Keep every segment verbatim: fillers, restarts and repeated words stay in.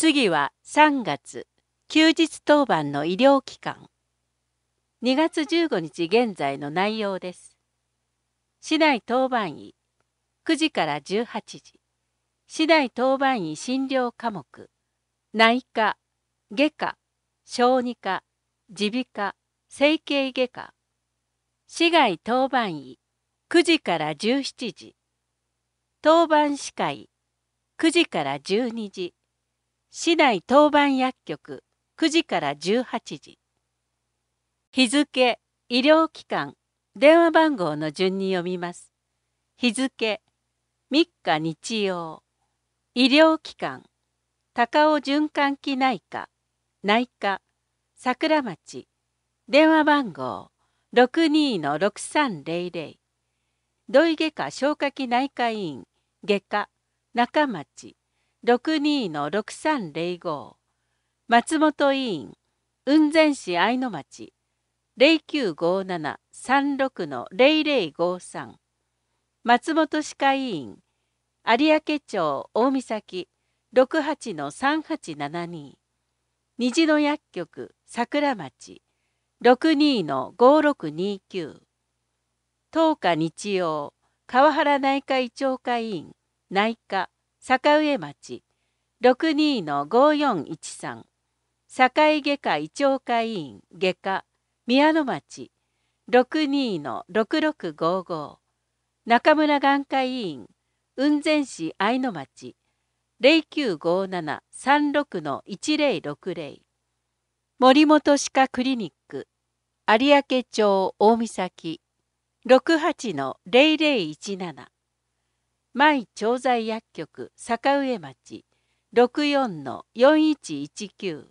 次はさんがつ、休日当番の医療機関。にがつじゅうごにち現在の内容です。市内当番医、くじからじゅうはちじ。市内当番医診療科目、内科、外科、小児科、耳鼻科、整形外科。市外当番医、くじからじゅうしちじ。当番歯科医、くじからじゅうにじ。市内当番薬局、くじからじゅうはちじ。日付、医療機関、電話番号の順に読みます。日付、みっか日曜。医療機関、高尾循環器内科、内科、桜町。電話番号、ろくにーのろくさんぜろぜろ。土井外科消化器内科医院、外科、中町。ろくにーのろくさんぜろご。松本医院、雲仙市愛の町。ゼロきゅうごななさんろくのゼロゼロごさん。松本歯科医院、有明町大岬ろくはちのさんはちななに。虹の薬局桜町ろくにーのごろくにきゅう。とおか日曜、川原内科胃腸科医院内科坂上町ろくにーのごよんいちさん。堺外科胃腸科医院外科宮野町ろくにーのろくろくごご。中村眼科医院雲仙市愛の町ゼロきゅうごななさんろくのいちゼロろくゼロ。森本歯科クリニック有明町大岬ろくはちのゼロゼロいちなな。舞調剤薬局坂上町ろくよんのよんいちいちきゅう。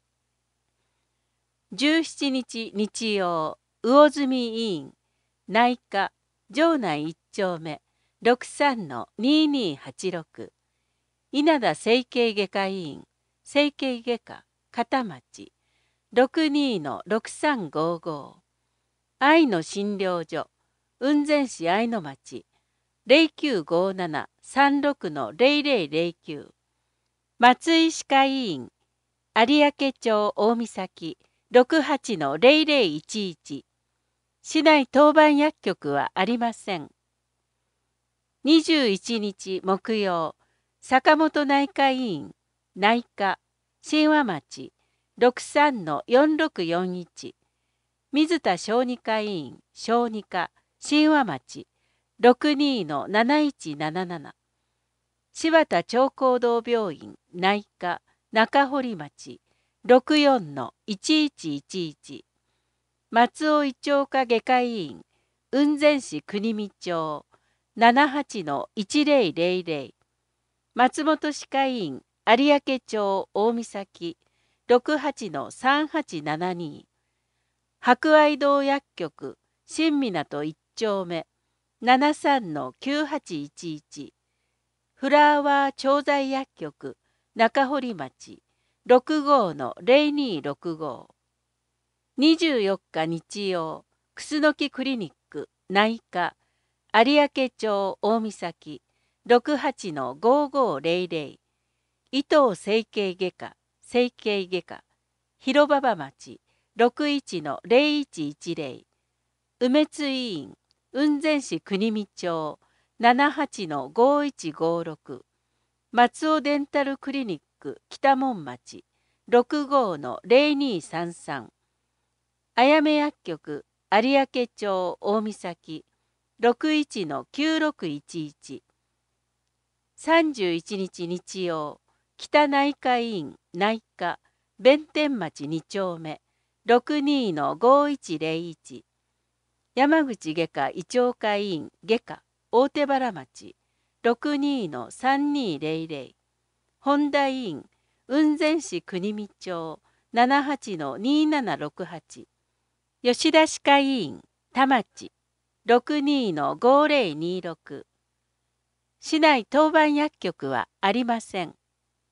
じゅうしちにち日曜、魚住医院内科城内一丁目ろくさんのににはちろく。稲田整形外科医院整形外科片町ろくにーのろくさんごご。愛の診療所雲仙市愛の町ゼロきゅうごななさんろくのゼロゼロゼロきゅう。松井歯科医院有明町大岬ろくはちのゼロゼロいちいち。市内当番薬局はありません。にじゅういちにち木曜、坂本内科医院内科神話町ろくさんのよんろくよんいち。水田小児科医院小児科神話町ろくにーのなないちなななな。柴田長光堂病院内科中堀町ろくよんのいちいちいちいち。松尾胃腸科外科医院雲仙市国見町ななはちのいちゼロゼロゼロ。松本歯科医院有明町大岬ろくはちのさんはちななに。博愛堂薬局新港一丁目ななさんのきゅうはちいちいち。フラワー調剤薬局中堀町ろくごのゼロにろくご。にじゅうよっか日曜、楠木クリニック内科有明町大岬ろくはちのごごゼロゼロ。伊藤整形外科整形外科広馬場町ろくいちのゼロいちいちゼロ。梅津医院雲仙市国見町ななはちのごいちごろく。松尾デンタルクリニック北門町ろくごのゼロにさんさん。あやめ薬局有明町大岬ろくいちのきゅうろくいちいち。さんじゅういちにち日曜、北内科医院内科弁天町に丁目ろくにーのごいちゼロいち。山口外科胃腸科医院外科大手原町ろくにーのさんにーゼロゼロ。本田医院雲仙市国見町ななはちのにななろくはち。吉田歯科医院田町ろくにーのごゼロにろく。市内当番薬局はありません。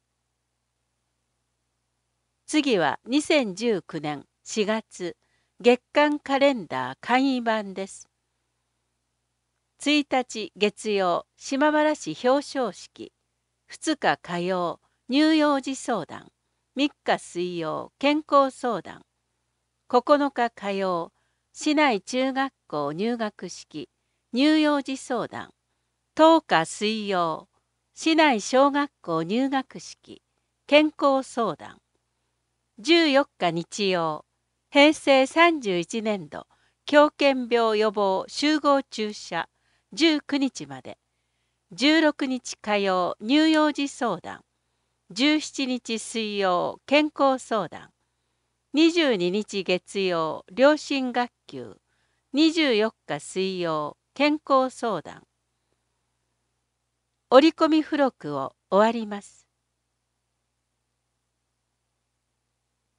次はにせんじゅうきゅうねんしがつ月間カレンダー簡易版です。ついたち月曜、島原市表彰式。ふつか火曜、 乳幼児相談。みっか水曜健康相談。ここのか火曜市内中学校入学式乳幼児相談。とおか水曜市内小学校入学式健康相談。じゅうよっか日曜平成さんじゅういちねんど狂犬病予防集合注射じゅうくにちまで。じゅうろくにち火曜乳幼児相談。じゅうしちにち水曜健康相談。にじゅうににち月曜両親学級。にじゅうよっか水曜健康相談。折り込み付録を終わります。